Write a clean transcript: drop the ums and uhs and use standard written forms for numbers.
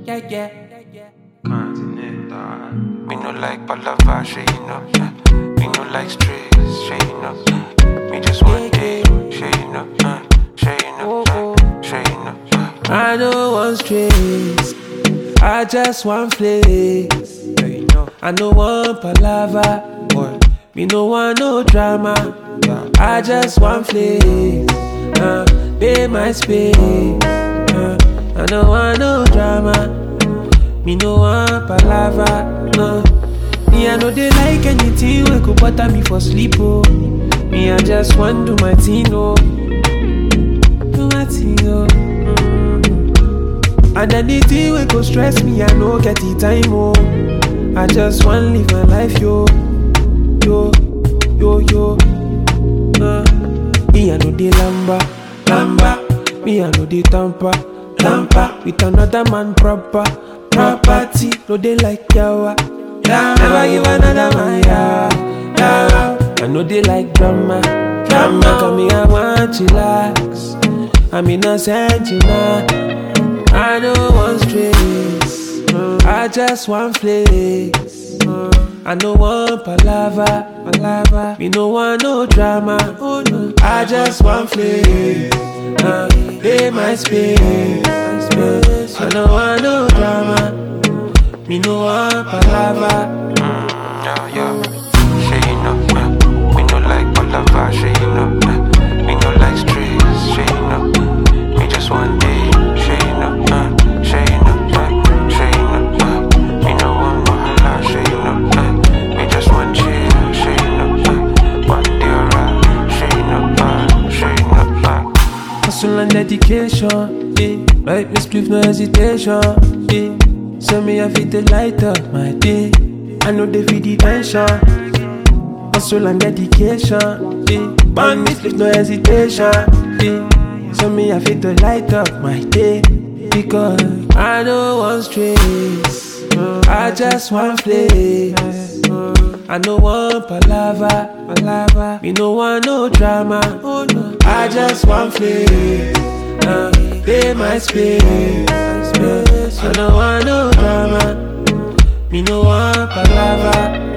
yeah. Continental. Me no like palava, she you know. Me no like stress, she you know. Me just want day, she you know. She you know. She you know. I don't want stress, I just want flex. I no want palava, me no want no drama. I just want flex, pay my space. I no want no drama, me no want palava. Me I know they like anything we could butter me for sleep. Oh, me I just want do my thing. Oh, do my thing. Oh. And anything we go stress me, I no get the time, oh. I just wanna live my life, yo. Me I know the lamba. Me I know the tampa. With another man property. No they like yawa. Never give another man yawa. I know they like drama. Come me I want chillax. I'm innocent, you know. I don't want stress, I just want flex. I don't want palava, me no want no drama. I just want flex, pay my space. I don't want no drama, me no want palava. Yeah. She you know. Me no like palava, she you know. Me no like stress, she you know. Me just want day. Hustle and dedication, right? Me spliff no hesitation, So me I fit the light up my day. I know they feel the tension. Hustle and dedication, burn me spliff no hesitation, So me I fit the light up my day. Because I don't want stress, I just want flex. I no want palava, me no want no drama. I just want flex, pay my space. I no want no drama, me no want palava.